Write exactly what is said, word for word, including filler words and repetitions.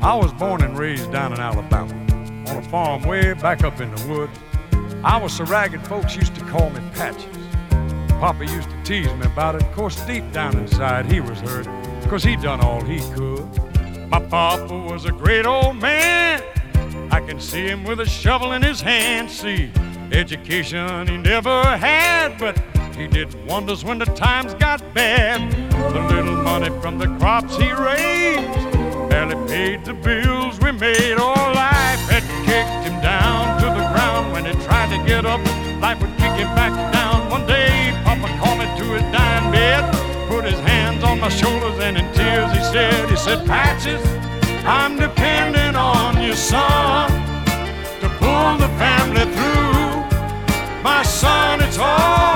I was born and raised down in Alabama, on a farm way back up in the woods. I was so ragged folks used to call me Patches. Papa used to tease me about it. Of course, deep down inside he was hurt, 'cause he done all he could. My papa was a great old man. I can see him with a shovel in his hand. See, education he never had, but he did wonders when the times got bad. The little money from the crops he raised barely paid the bills we made. All life had kicked him down to the ground. When he tried to get up, life would kick him back down. One day, Papa called me to his dying bed, put his hands on my shoulders, and in tears he said, he said, Patches, I'm depending on you, son, to pull the family through. My son, it's all